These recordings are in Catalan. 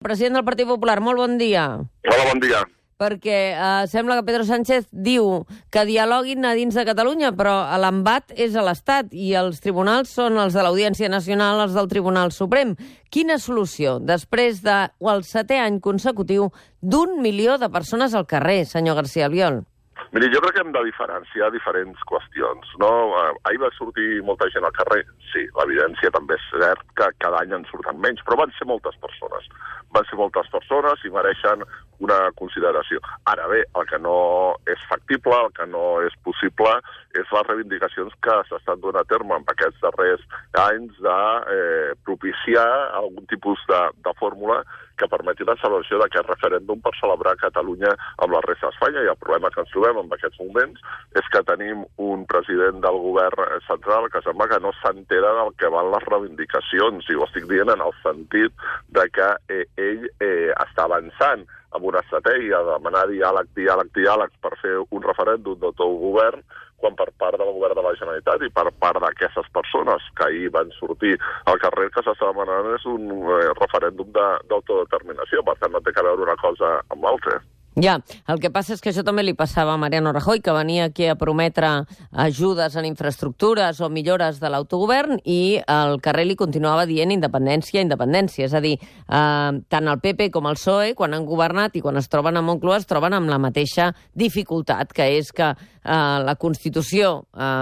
president del Partit Popular, molt bon dia. Hola, bon dia. Perquè sembla que Pedro Sánchez diu que dialoguin a dins de Catalunya, però l'embat és a l'Estat i els tribunals són els de l'Audiència Nacional, els del Tribunal Suprem. Quina solució després del 7è any consecutiu d'1 milió de persones al carrer, senyor García Albiol? Miri, jo crec que hem de diferenciar diferents qüestions, no? Ahir va sortir molta gent al carrer. Sí, l'evidència també és cert que cada any en surten menys, però van ser moltes persones. Van ser moltes persones i mereixen una consideració. Ara bé, el que no és factible, el que no és possible, és les reivindicacions que s'estan donant a terme en aquests darrers anys de propiciar algun tipus de fórmula que permeti la celebració d'aquest referèndum per celebrar Catalunya amb la resta d'Espanya. I el problema que ens trobem en aquests moments és que tenim un president del govern central que sembla que no s'entera del que van les reivindicacions, i ho estic dient en el sentit de que ell està avançant amb una estratègia de demanar diàleg per fer un referèndum d'autogovern, quan per part del govern de la Generalitat i per part d'aquestes persones que ahir van sortir al carrer, que s'està demanant és un referèndum d'autodeterminació. Per tant, no té que veure una cosa amb l'altra. Ja, el que passa és que això també li passava a Mariano Rajoy, que venia aquí a prometre ajudes en infraestructures o millores de l'autogovern, i el carrer li continuava dient independència, independència. És a dir, tant el PP com el PSOE, quan han governat i quan es troben a Moncloa, es troben amb la mateixa dificultat, que és que la Constitució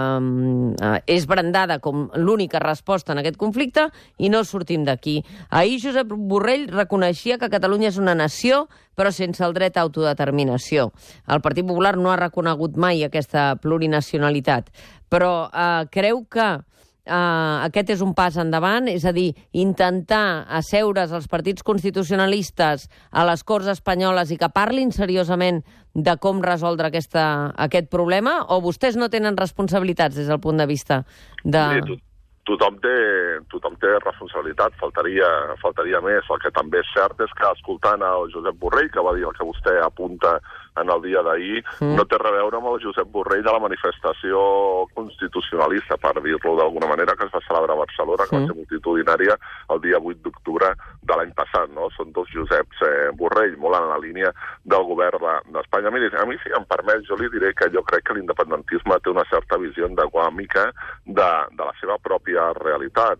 és brandada com l'única resposta en aquest conflicte i no sortim d'aquí. Ahir Josep Borrell reconeixia que Catalunya és una nació, però sense el dret a autodeterminació. El Partit Popular no ha reconegut mai aquesta plurinacionalitat, però creu que aquest és un pas endavant, és a dir, intentar asseure's els partits constitucionalistes a les Corts espanyoles i que parlin seriosament de com resoldre aquest problema, o vostès no tenen responsabilitats des del punt de vista de... Tothom té responsabilitat, faltaria més. El que també és cert és que, escoltant el Josep Borrell, que va dir el que vostè apunta en el dia d'ahir, no té res a veure amb el Josep Borrell de la manifestació constitucionalista, per dir-lo d'alguna manera, que es va celebrar a Barcelona, que va ser multitudinària el dia 8 d'octubre de l'any passat, no? Són dos Joseps Borrell, molt en la línia del govern d'Espanya. Miri, a mi, si em permet, jo li diré que jo crec que l'independentisme té una certa visió endogàmica de la seva pròpia realitat.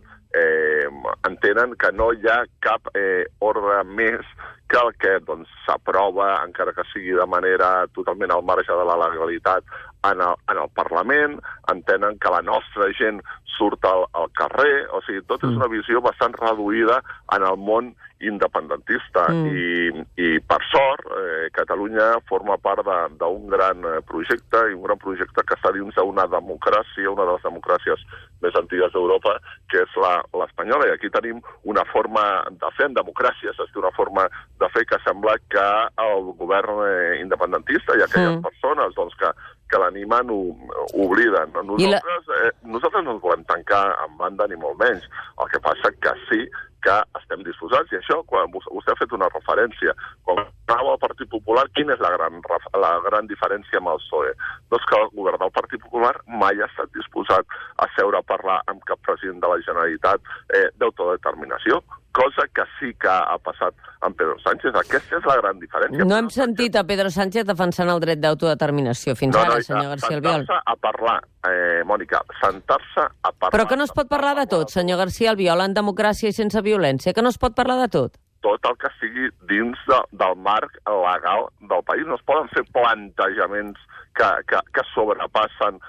Entenen que no hi ha cap ordre més que el que s'aprova, encara que sigui de manera totalment al marge de la legalitat, en el Parlament. Entenen que la nostra gent surt al carrer. O sigui, tot és una visió bastant reduïda en el món independentista. I per sort, Catalunya forma part d'un gran projecte, i un gran projecte que està dins d'una democràcia, una de les democràcies més antigues d'Europa, que és l'espanyola. I aquí tenim una forma de fer en democràcies, és una forma de fer que sembla que el govern independentista i aquelles persones que l'animen ho obliden. Nosaltres no ens volem tancar en banda, ni molt menys. El que passa que sí que estem disposats, i això, quan vostè ha fet una referència, quan anava al Partit Popular, quina és la gran diferència amb el PSOE? Doncs que el govern del Partit Popular mai ha estat disposat a seure a parlar amb cap president de la Generalitat d'autodeterminació, cosa que sí que ha passat amb Pedro Sánchez. Aquesta és la gran diferència. No hem sentit a Pedro Sánchez defensant el dret d'autodeterminació fins ara, senyor García Albiol. Sentar-se a parlar, Mònica, sentar-se a parlar... Però que no es pot parlar de tot, senyor García Albiol, en democràcia i sense violència, que no es pot parlar de tot. Tot el que sigui dins del marc legal del país. No es poden fer plantejaments que sobrepassen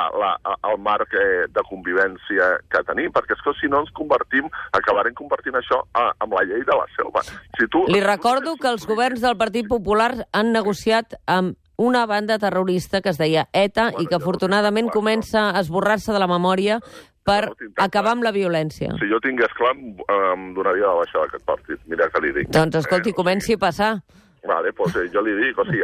el marc de convivència que tenim, perquè és que si no acabarem convertint això amb la llei de la selva. Li recordo que els governs del Partit Popular han negociat amb una banda terrorista que es deia ETA i que afortunadament comença a esborrar-se de la memòria per acabar amb la violència. Si jo tingués clar, em donaria de baixar d'aquest partit. Mira que li dic. Doncs escolti, comenci a passar. Vale, doncs jo li dic, o sigui,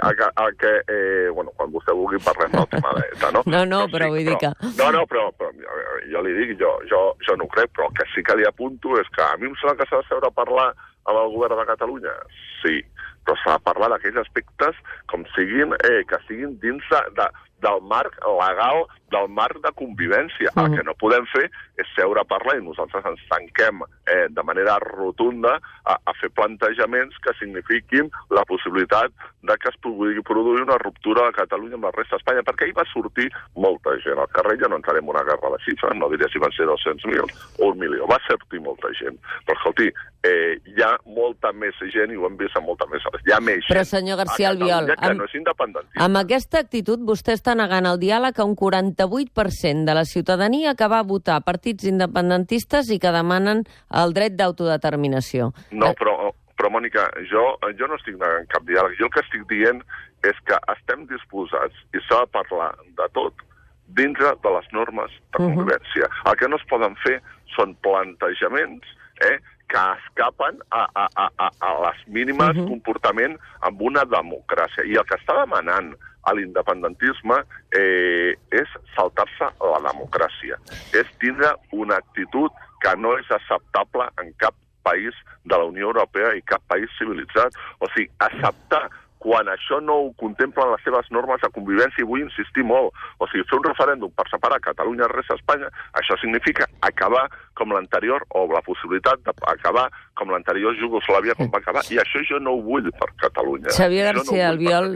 quan vostè vulgui parlem del tema d'ETA, no? No, però vull dir que... No, però jo li dic, jo no ho crec, però el que sí que li apunto és que a mi em sembla que s'ha de seure a parlar amb el govern de Catalunya. Sí, però s'ha de parlar d'aquells aspectes com siguin, que siguin dins del marc legal del marc de convivència. El que no podem fer és seure a parlar i nosaltres ens tanquem de manera rotunda a fer plantejaments que signifiquin la possibilitat de que es pugui produir una ruptura de Catalunya amb la resta d'Espanya, perquè ahir va sortir molta gent al carrer, ja no entrarem en una guerra de xifres, no diré si van ser 200.000 o 1 milió, va sortir molta gent. Però, escolti, hi ha molta més gent, i ho hem vist amb molta més... Hi ha més gent. Però, senyor García Albiol, que no és independentista. Amb aquesta actitud vostè està negant el diàleg a un 48% de la ciutadania que va votar partits independentistes i que demanen el dret d'autodeterminació. No, però Mònica, jo no estic negant cap diàleg. Jo el que estic dient és que estem disposats, i s'ha de parlar de tot, dintre de les normes de convivència. El que no es poden fer són plantejaments que escapen a les mínimes comportament amb una democràcia. I el que està demanant a l'independentisme és saltar-se la democràcia. És tindre una actitud que no és acceptable en cap país de la Unió Europea i cap país civilitzat. O sigui, acceptar quan això no ho contemplen les seves normes de convivència, i vull insistir molt, o sigui, fer un referèndum per separar Catalunya del resta d'Espanya, això significa acabar com l'anterior, o la possibilitat d'acabar com l'anterior Jugoslàvia com va acabar, i això jo no ho vull per Catalunya. Xavier García Albiol,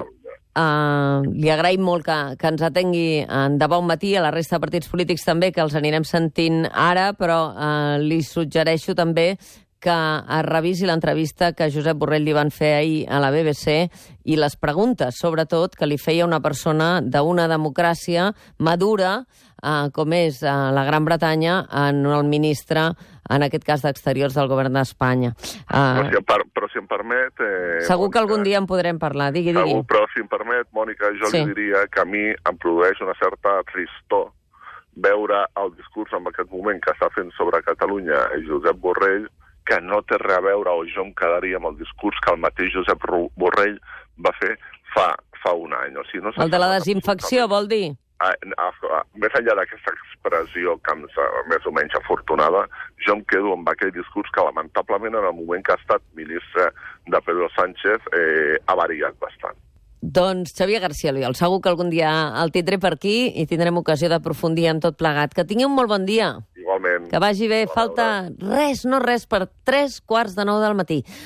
li agraïm molt que ens atengui de bon matí, a la resta de partits polítics també, que els anirem sentint ara, però li suggereixo també que es revisi l'entrevista que Josep Borrell li van fer ahir a la BBC i les preguntes, sobretot, que li feia una persona d'una democràcia madura, com és la Gran Bretanya, en el ministre, en aquest cas d'Exteriors del govern d'Espanya. Però si em permet... Segur que algun dia en podrem parlar. Digui. Segur, però si em permet, Mònica, jo li diria que a mi em produeix una certa tristor veure el discurs en aquest moment que està fent sobre Catalunya Josep Borrell, que no té res a veure, o jo em quedaria amb el discurs que el mateix Josep Borrell va fer fa un any. O sigui, no el de la desinfecció, vol dir? Més enllà d'aquesta expressió que més o menys afortunada, jo em quedo amb aquell discurs que lamentablement en el moment que ha estat ministre de Pedro Sánchez ha variat bastant. Doncs Xavier García Albiol, segur que algun dia el tindré per aquí i tindrem ocasió d'aprofundir en tot plegat. Que tingui un molt bon dia. Igualment. Que vagi bé. Falta res per 3:15 del matí.